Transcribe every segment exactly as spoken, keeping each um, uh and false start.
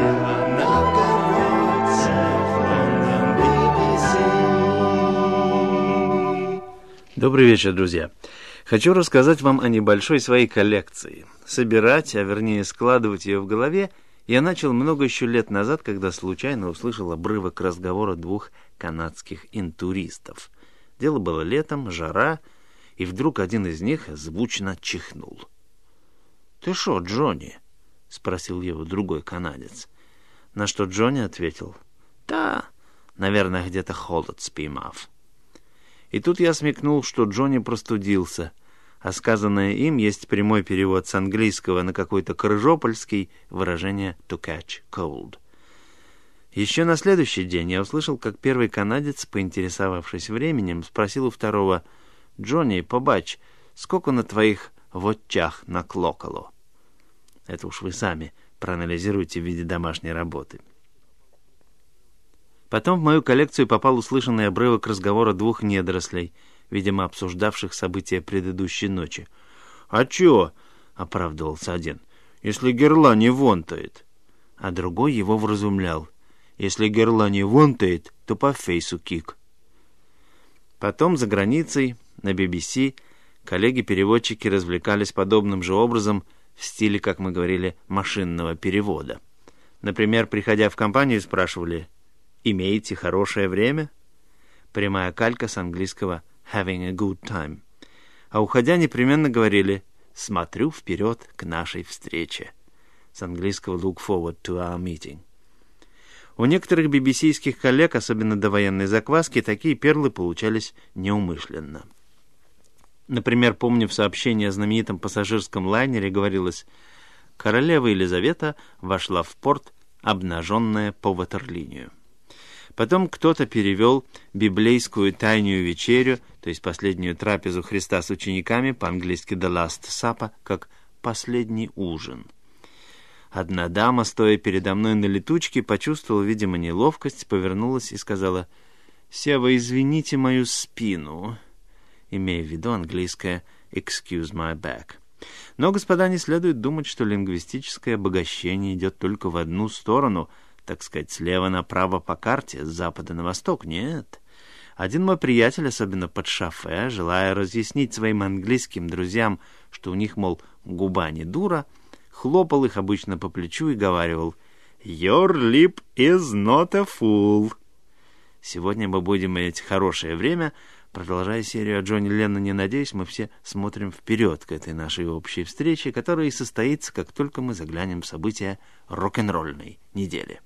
новгородцев, Лондон, би би си. Добрый вечер, друзья. Хочу рассказать вам о небольшой своей коллекции. Собирать, а вернее складывать ее в голове, я начал много еще лет назад, когда случайно услышал обрывок разговора двух канадских интуристов. Дело было летом, жара, и вдруг один из них звучно чихнул. «Ты шо, Джонни?» — спросил его другой канадец. На что Джонни ответил: «Да, наверное, где-то холод спіймав». И тут я смекнул, что Джонни простудился, а сказанное им есть прямой перевод с английского на какой-то крыжопольский выражение «to catch cold». Еще на следующий день я услышал, как первый канадец, поинтересовавшись временем, спросил у второго: «Джонни, побач, сколько на твоих вотчах наклокало?» Это уж вы сами проанализируйте в виде домашней работы. Потом в мою коллекцию попал услышанный обрывок разговора двух недорослей, видимо, обсуждавших события предыдущей ночи. «А чё?» — оправдывался один. «Если герла не вонтает». А другой его вразумлял: «Если герла не вонтает, то по фейсу кик». Потом за границей, на би би си, коллеги-переводчики развлекались подобным же образом в стиле, как мы говорили, машинного перевода. Например, приходя в компанию, спрашивали: «Имеете хорошее время?» Прямая калька с английского «having a good time». А уходя, непременно говорили: «Смотрю вперед к нашей встрече». С английского «look forward to our meeting». У некоторых би би си-ских коллег, особенно до военной закваски, такие перлы получались неумышленно. Например, помню, в сообщении о знаменитом пассажирском лайнере говорилось: «Королева Елизавета вошла в порт, обнаженная по ватерлинию». Потом кто-то перевел библейскую тайную вечерю, то есть последнюю трапезу Христа с учениками, по-английски «the last supper», как «последний ужин». Одна дама, стоя передо мной на летучке, почувствовала, видимо, неловкость, повернулась и сказала: «Сева, извините мою спину», имея в виду английское «excuse my back». Но, господа, не следует думать, что лингвистическое обогащение идет только в одну сторону, так сказать, слева направо по карте, с запада на восток. Нет. Один мой приятель, особенно под шофе, желая разъяснить своим английским друзьям, что у них, мол, губа не дура, хлопал их обычно по плечу и говаривал: «Your lip is not a fool». Сегодня мы будем иметь хорошее время. Продолжая серию о Джонни Ленноне, надеюсь, мы все смотрим вперед к этой нашей общей встрече, которая и состоится, как только мы заглянем в события рок-н-ролльной недели.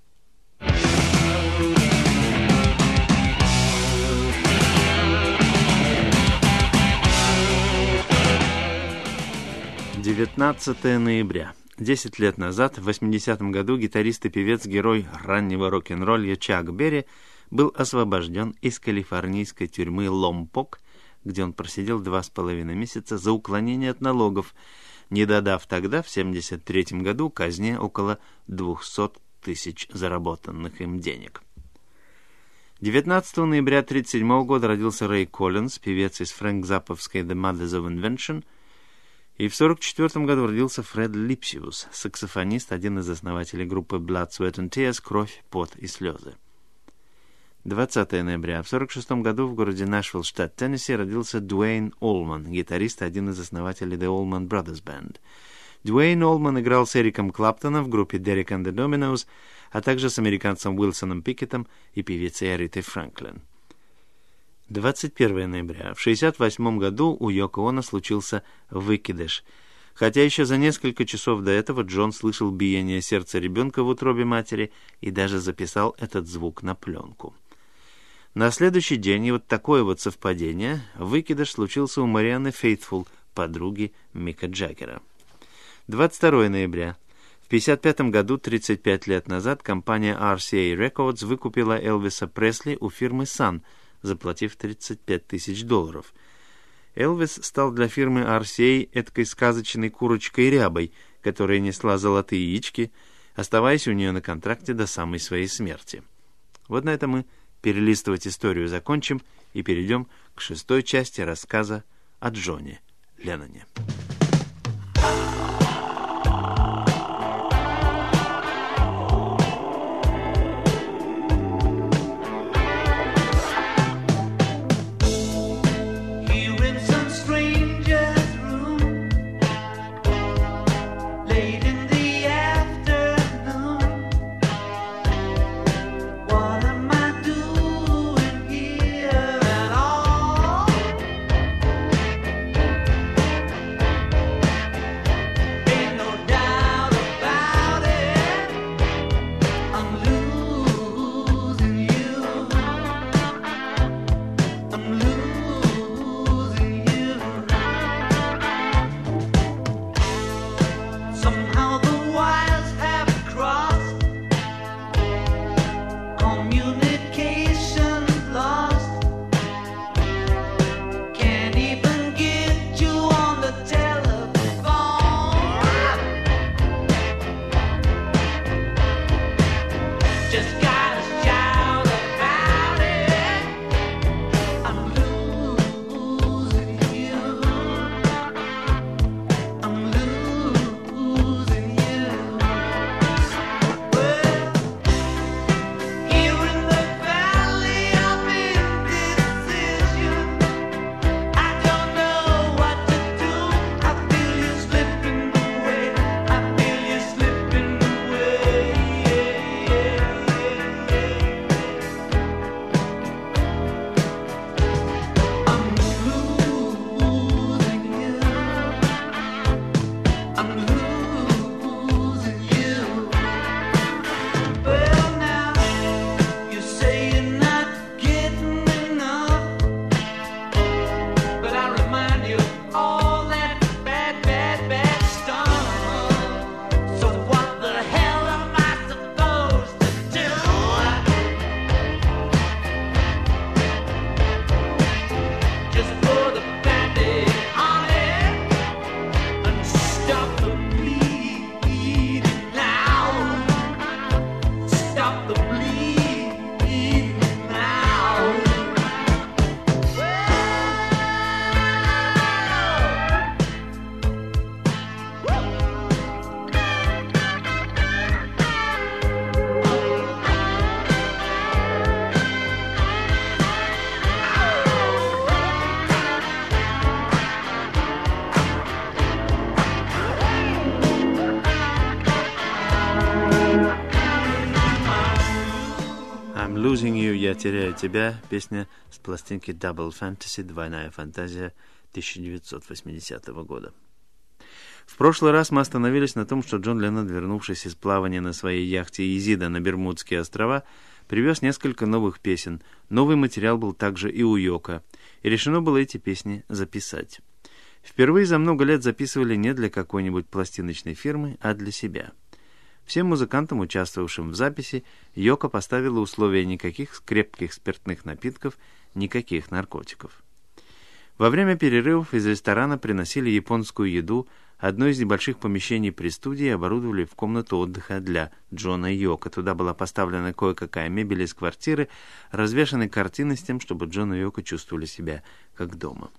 девятнадцатое ноября. Десять лет назад, в восьмидесятом году, гитарист и певец-герой раннего рок-н-ролля Чак Берри был освобожден из калифорнийской тюрьмы Ломпок, где он просидел два с половиной месяца за уклонение от налогов, не додав тогда, в семьдесят третьем году, казне около двухсот тысяч заработанных им денег. девятнадцатого ноября тысяча девятьсот тридцать седьмого года родился Рэй Коллинз, певец из фрэнк-запповской The Mothers of Invention, и в сорок четвертом году родился Фред Липсиус, саксофонист, один из основателей группы Blood, Sweat and Tears, «Кровь, пот и слезы». двадцатого ноября. В сорок шестом году в городе Нэшвилл, штат Теннесси, родился Дуэйн Олман, гитарист, один из основателей The Allman Brothers Band. Дуэйн Олман играл с Эриком Клаптоном в группе Derek and the Dominos, а также с американцем Уилсоном Пикеттом и певицей Аритой Фрэнклин. двадцать первого ноября. В шестьдесят восьмом году у Йоко Оно случился выкидыш. Хотя еще за несколько часов до этого Джон слышал биение сердца ребенка в утробе матери и даже записал этот звук на пленку. На следующий день, и вот такое вот совпадение, выкидыш случился у Марианны Фейтфул, подруги Мика Джаггера. двадцать второго ноября. В пятьдесят пятом году, тридцать пять лет назад, компания ар си эй Records выкупила Элвиса Пресли у фирмы Sun, заплатив тридцать пять тысяч долларов. Элвис стал для фирмы ар си эй эткой сказочной курочкой-рябой, которая несла золотые яички, оставаясь у нее на контракте до самой своей смерти. Вот на этом мы перелистывать историю закончим и перейдем к шестой части рассказа о Джонни Ленноне. Losing You, я теряю тебя, песня с пластинки Double Fantasy, двойная фантазия тысяча девятьсот восьмидесятого года. В прошлый раз мы остановились на том, что Джон Леннон, вернувшись из плавания на своей яхте Изида на Бермудские острова, привез несколько новых песен. Новый материал был также и у Йоко, и решено было эти песни записать. Впервые за много лет записывали не для какой-нибудь пластиночной фирмы, а для себя. Всем музыкантам, участвовавшим в записи, Йоко поставила условия: никаких крепких спиртных напитков, никаких наркотиков. Во время перерывов из ресторана приносили японскую еду. Одно из небольших помещений при студии оборудовали в комнату отдыха для Джона и Йоко. Туда была поставлена кое-какая мебель из квартиры, развешаны картины с тем, чтобы Джон и Йоко чувствовали себя как дома.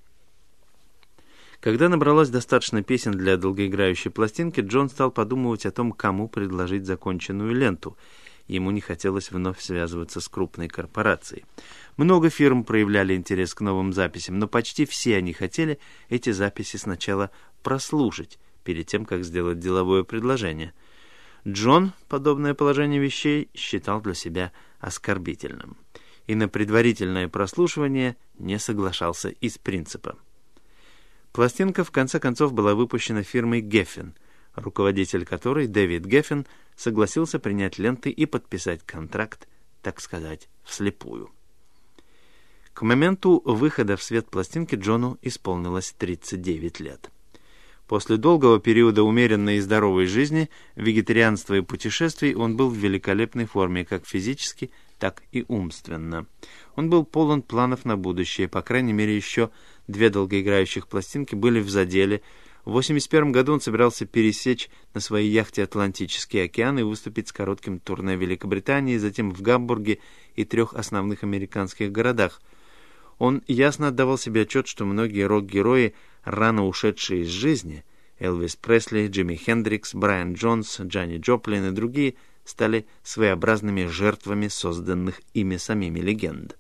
Когда набралось достаточно песен для долгоиграющей пластинки, Джон стал подумывать о том, кому предложить законченную ленту. Ему не хотелось вновь связываться с крупной корпорацией. Много фирм проявляли интерес к новым записям, но почти все они хотели эти записи сначала прослушать, перед тем, как сделать деловое предложение. Джон подобное положение вещей считал для себя оскорбительным, и на предварительное прослушивание не соглашался из принципа. Пластинка, в конце концов, была выпущена фирмой Geffen, руководитель которой, Дэвид Геффен, согласился принять ленты и подписать контракт, так сказать, вслепую. К моменту выхода в свет пластинки Джону исполнилось тридцать девять лет. После долгого периода умеренной и здоровой жизни, вегетарианства и путешествий, он был в великолепной форме как физически, так и умственно. Он был полон планов на будущее, по крайней мере, еще две долгоиграющих пластинки были в заделе. В восемьдесят первом году он собирался пересечь на своей яхте Атлантический океан и выступить с коротким турне в Великобритании, затем в Гамбурге и трех основных американских городах. Он ясно отдавал себе отчет, что многие рок-герои, рано ушедшие из жизни, Элвис Пресли, Джимми Хендрикс, Брайан Джонс, Джанни Джоплин и другие, стали своеобразными жертвами созданных ими самими легенд.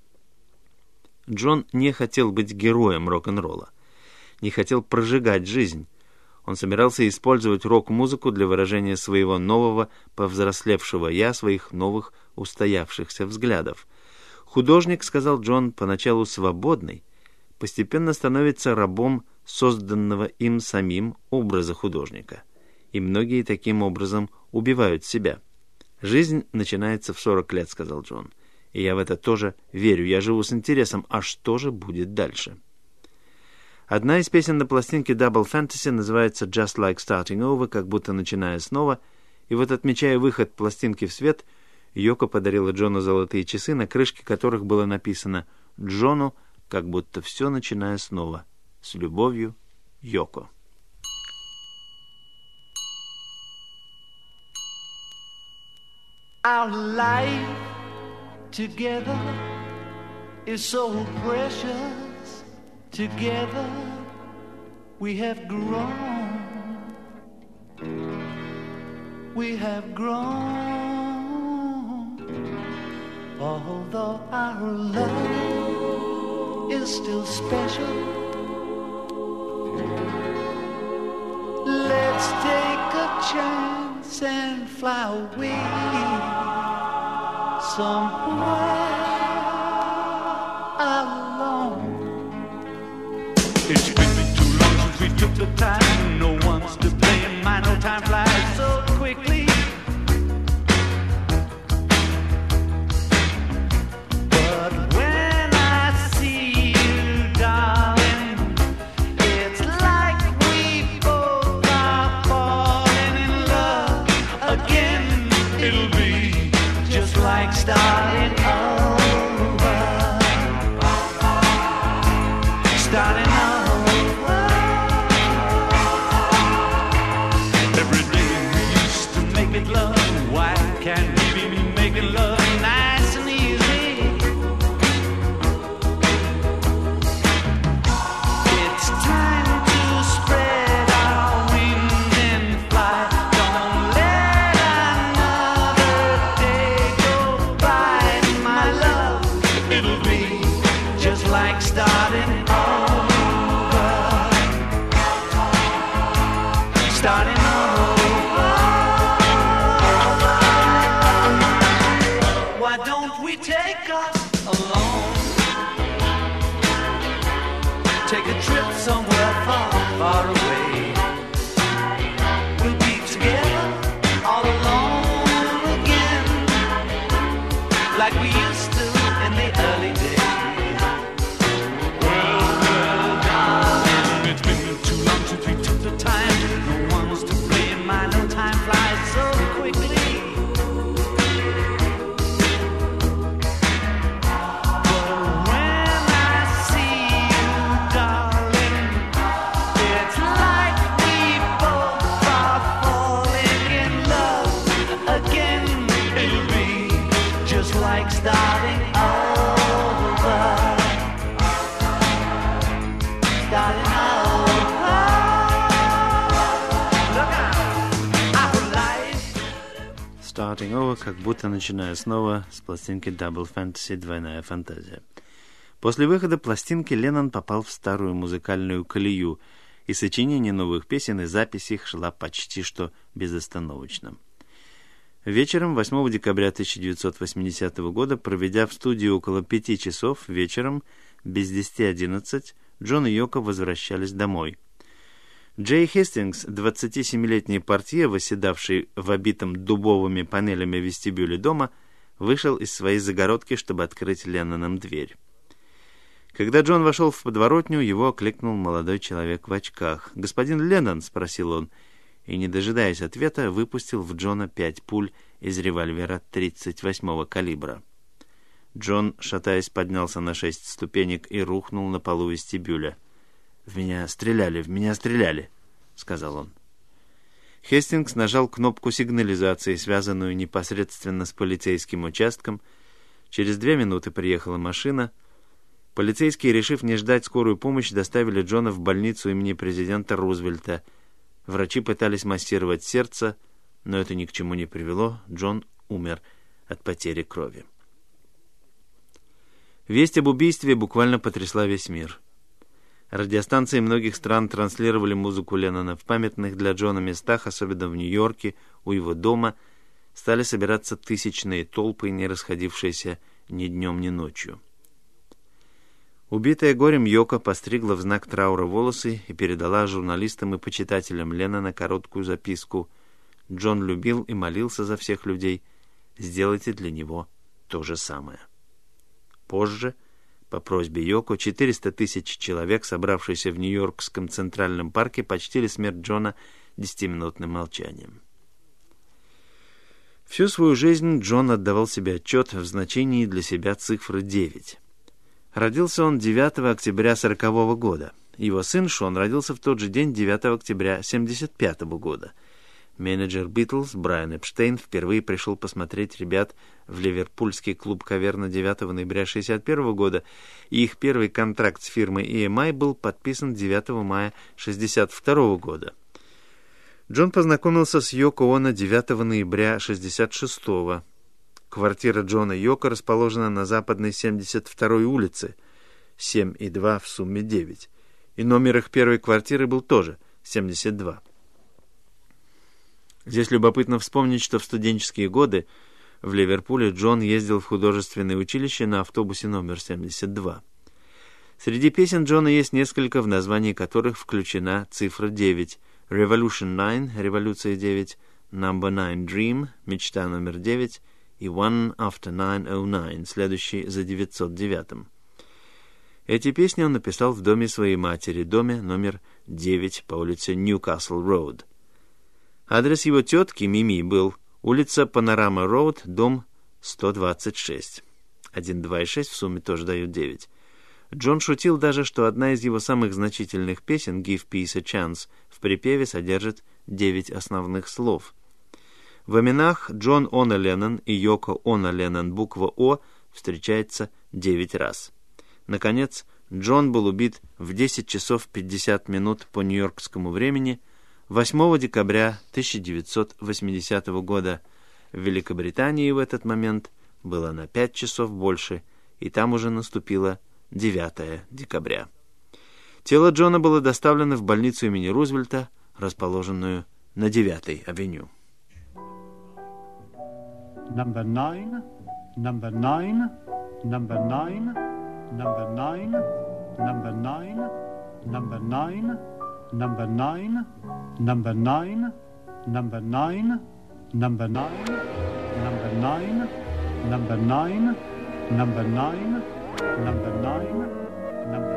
Джон не хотел быть героем рок-н-ролла, не хотел прожигать жизнь. Он собирался использовать рок-музыку для выражения своего нового, повзрослевшего «я», своих новых устоявшихся взглядов. Художник, сказал Джон, поначалу свободный, постепенно становится рабом созданного им самим образа художника. И многие таким образом убивают себя. «Жизнь начинается в сорок лет», — сказал Джон. «И я в это тоже верю. Я живу с интересом. А что же будет дальше?» Одна из песен на пластинке Double Fantasy называется «Just Like Starting Over», как будто начиная снова. И вот, отмечая выход пластинки в свет, Йоко подарила Джону золотые часы, на крышке которых было написано «Джону, как будто все начиная снова. С любовью, Йоко». Our life together is so precious. Together we have grown. We have grown. Although our love is still special, let's take a chance and fly away somewhere alone. It's been too long since we took the time. No one's to blame. My no time flies so quickly. But when I see you, darling, it's like we both are falling in love again. It'll be just like starting over, starting over. Every day we used to make it love. Why can't we be making love nice and easy? It's time to spread our wings and fly. Don't let another day go by, my love. It'll be just like starting over, starting over. like starting over. Starting over. Look out, our life. Starting over, как будто начиная снова с пластинки Double Fantasy, двойная фантазия. После выхода пластинки Леннон попал в старую музыкальную колею, и сочинение новых песен и запись их шла почти что безостановочно. Вечером восьмого декабря тысяча девятьсот восьмидесятого года, проведя в студии около пяти часов, вечером, без десяти одиннадцать, Джон и Йоко возвращались домой. Джей Хестингс, двадцатисемилетний портье, восседавший в обитом дубовыми панелями вестибюле дома, вышел из своей загородки, чтобы открыть Ленноном дверь. Когда Джон вошел в подворотню, его окликнул молодой человек в очках. «Господин Леннон?» — спросил он, и, не дожидаясь ответа, выпустил в Джона пять пуль из револьвера тридцать восьмого калибра. Джон, шатаясь, поднялся на шесть ступенек и рухнул на полу вестибюля. «В меня стреляли, в меня стреляли», — сказал он. Хестингс нажал кнопку сигнализации, связанную непосредственно с полицейским участком. Через две минуты приехала машина. Полицейские, решив не ждать скорую помощь, доставили Джона в больницу имени президента Рузвельта. Врачи пытались массировать сердце, но это ни к чему не привело. Джон умер от потери крови. Весть об убийстве буквально потрясла весь мир. Радиостанции многих стран транслировали музыку Леннона. В памятных для Джона местах, особенно в Нью-Йорке, у его дома, стали собираться тысячные толпы, не расходившиеся ни днем, ни ночью. Убитая горем Йоко постригла в знак траура волосы и передала журналистам и почитателям Леннона короткую записку. Джон любил и молился за всех людей. Сделайте для него то же самое. Позже, по просьбе Йоко, четыреста тысяч человек, собравшиеся в Нью-Йоркском Центральном парке, почтили смерть Джона десятиминутным молчанием. Всю свою жизнь Джон отдавал себе отчет в значении для себя цифры девять. Родился он девятого октября сорокового года. Его сын Шон родился в тот же день, девятого октября семьдесят пятого года. Менеджер Битлз Брайан Эпштейн впервые пришел посмотреть ребят в ливерпульский клуб «Каверна» девятого ноября шестьдесят первого года, и их первый контракт с фирмой и эм ай был подписан девятого мая шестьдесят второго года. Джон познакомился с Йоко Оно девятого ноября шестьдесят шестого. Квартира Джона и Йоко расположена на западной семьдесят второй улице, семь и два в сумме девять, и номер их первой квартиры был тоже семьдесят два. Здесь любопытно вспомнить, что в студенческие годы в Ливерпуле Джон ездил в художественное училище на автобусе номер семьдесят два. Среди песен Джона есть несколько, в названии которых включена цифра девять. Revolution девять, Революция девять, Number nine Dream, Мечта номер девять, и One After nine oh nine, следующий за девятьсот девятым. Эти песни он написал в доме своей матери, доме номер девять по улице Ньюкасл-Роуд. Адрес его тетки Мими был улица Панорама-Роуд, дом сто двадцать шесть. один, два и шесть в сумме тоже дают девять. Джон шутил даже, что одна из его самых значительных песен «Give Peace a Chance» в припеве содержит девять основных слов. В именах Джон Оно Леннон и Йоко Оно Леннон буква «О» встречается девять раз. Наконец, Джон был убит в десять часов пятьдесят минут по нью-йоркскому времени восьмого декабря тысяча девятьсот восьмидесятого года. В Великобритании в этот момент было на пять часов больше, и там уже наступило девятого декабря. Тело Джона было доставлено в больницу имени Рузвельта, расположенную на девятой авеню. Number nine, number nine, number nine, number nine, number nine, number nine, number nine, number nine, number nine, number nine, number nine, number nine, number nine, number nine, number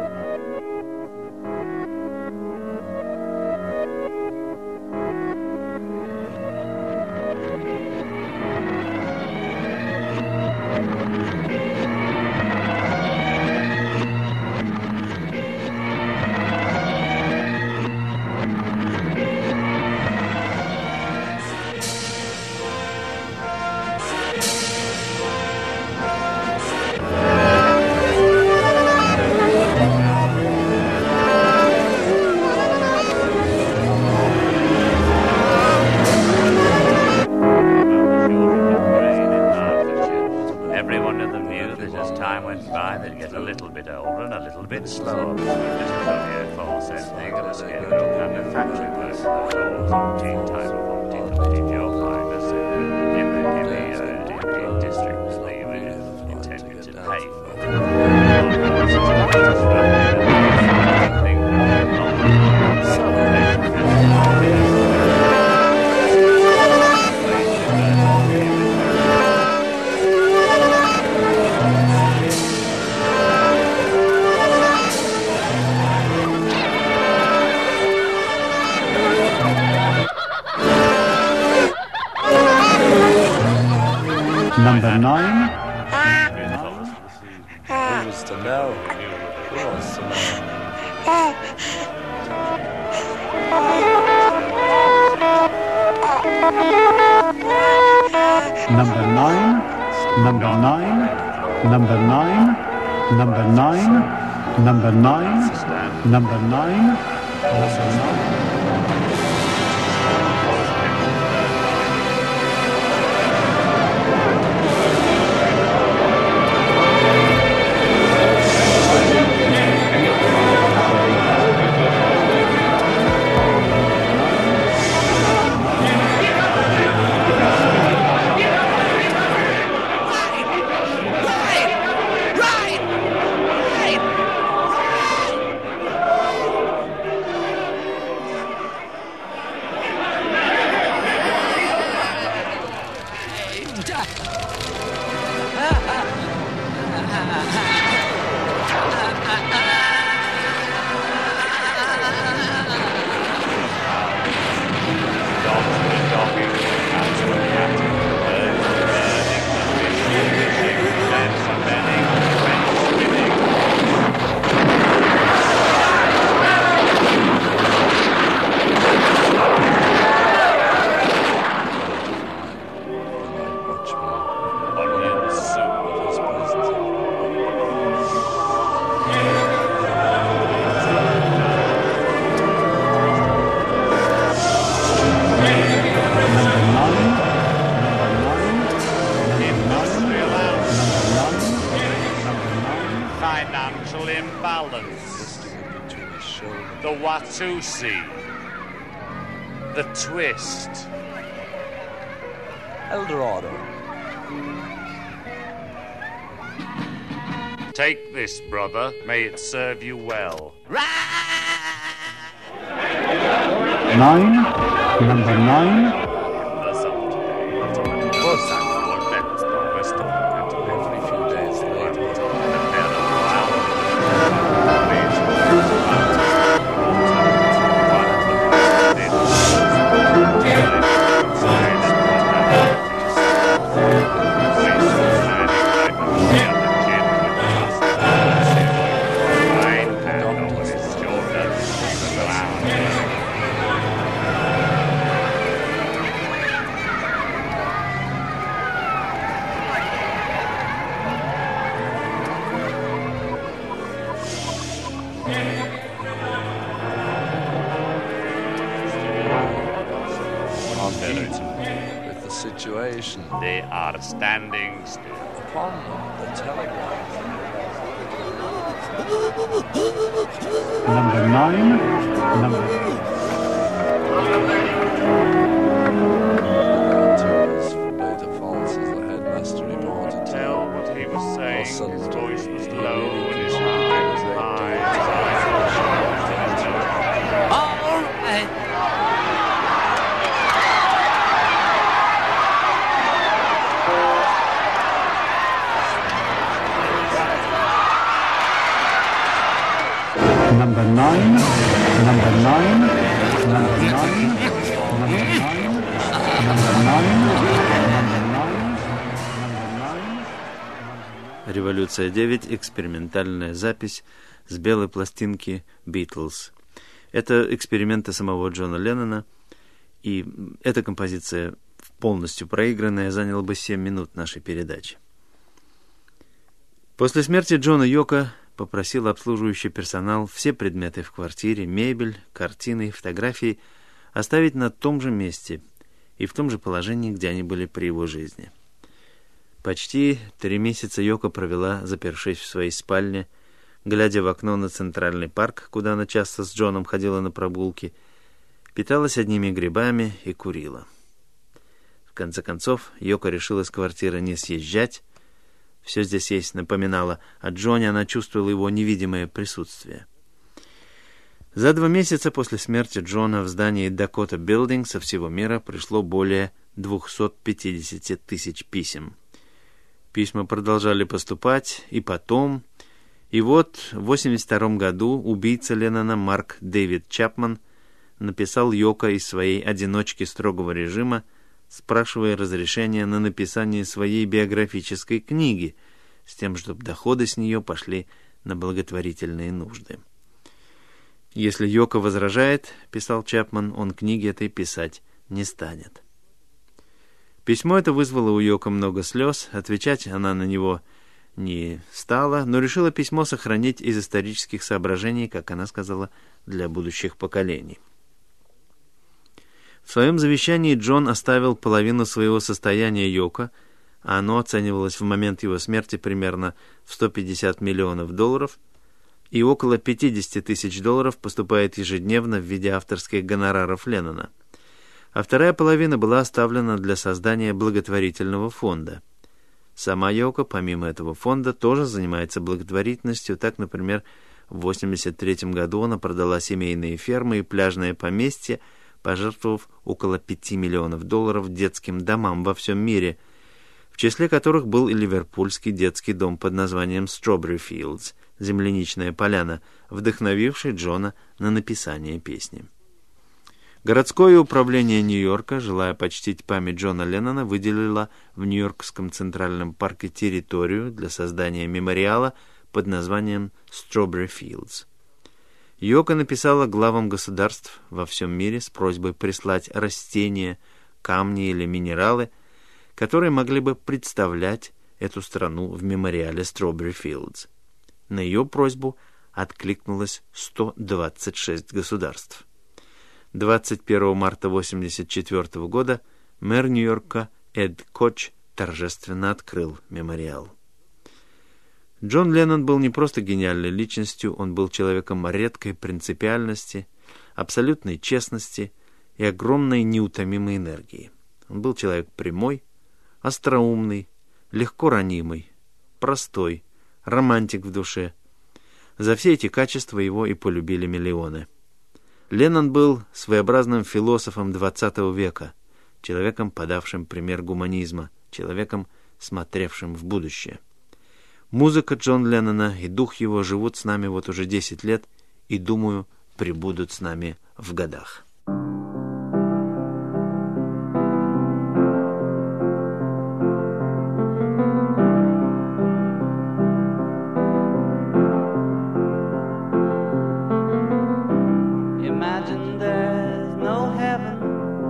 find that you get a little bit older and a little bit slower. This is only a false ending of the schedule and the factory work. The floors of tea time of Monty Monty you'll find us in the, in the, uh, in, in districts that you intended to pay Number nine. Who was to know? Who was to know? Number nine. Number nine. Number nine. Number nine. Number nine. Number nine. Number nine. Financial imbalance, the Watusi, the twist, Eldorado. Take this, brother. May it serve you well. Nine. Number nine. Every few days later. With the situation, They are standing still. upon the telegraph. Number nine. Number. Tours for Beta Falls as the headmaster reported. Tell what he was saying. Son. His voice was low and his heart was high. All right. Number nine. Number nine. Number nine. Number nine. Number nine. Number nine. Революция девять. Экспериментальная запись с белой пластинки Beatles. Это эксперименты самого Джона Леннона, и эта композиция, полностью проигранная, заняла бы семь минут нашей передачи. После смерти Джона Йока попросил обслуживающий персонал все предметы в квартире, мебель, картины и фотографии оставить на том же месте и в том же положении, где они были при его жизни. Почти три месяца Йоко провела, запершись в своей спальне, глядя в окно на Центральный парк, куда она часто с Джоном ходила на прогулки, питалась одними грибами и курила. В конце концов, Йоко решила с квартиры не съезжать. Все здесь есть напоминало о Джоне, она чувствовала его невидимое присутствие. За два месяца после смерти Джона в здании Dakota Building со всего мира пришло более двести пятьдесят тысяч писем. Письма продолжали поступать и потом. И вот в восемьдесят втором году убийца Леннона Марк Дэвид Чапман написал Йоко из своей одиночки строгого режима, спрашивая разрешения на написание своей биографической книги, с тем, чтобы доходы с нее пошли на благотворительные нужды. «Если Йоко возражает, — писал Чапман, — он книги этой писать не станет». Письмо это вызвало у Йоко много слез, отвечать она на него не стала, но решила письмо сохранить из исторических соображений, как она сказала, для будущих поколений. В своем завещании Джон оставил половину своего состояния Йоко, а оно оценивалось в момент его смерти примерно в сто пятьдесят миллионов долларов, и около пятьдесят тысяч долларов поступает ежедневно в виде авторских гонораров Леннона. А вторая половина была оставлена для создания благотворительного фонда. Сама Йоко, помимо этого фонда, тоже занимается благотворительностью. Так, например, в восемьдесят третьем году она продала семейные фермы и пляжное поместье, пожертвовав около пяти миллионов долларов детским домам во всем мире, в числе которых был и ливерпульский детский дом под названием Strawberry Fields, земляничная поляна, вдохновивший Джона на написание песни. Городское управление Нью-Йорка, желая почтить память Джона Леннона, выделило в Нью-Йоркском центральном парке территорию для создания мемориала под названием Strawberry Fields. Йоко написала главам государств во всем мире с просьбой прислать растения, камни или минералы, которые могли бы представлять эту страну в мемориале Strawberry Fields. На ее просьбу откликнулось сто двадцать шесть государств. двадцать первого марта тысяча девятьсот восемьдесят четвёртого года мэр Нью-Йорка Эд Коч торжественно открыл мемориал. Джон Леннон был не просто гениальной личностью, он был человеком редкой принципиальности, абсолютной честности и огромной неутомимой энергии. Он был человек прямой, остроумный, легко ранимый, простой, романтик в душе. За все эти качества его и полюбили миллионы. Леннон был своеобразным философом двадцатого века, человеком, подавшим пример гуманизма, человеком, смотревшим в будущее. Музыка Джона Леннона и дух его живут с нами вот уже десять лет и, думаю, пребудут с нами в годах. Imagine there's no heaven.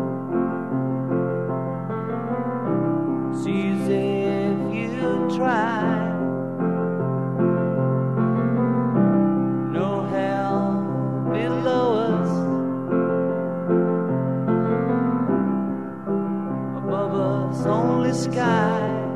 It's easy if you try. No hell below us. Above us only sky.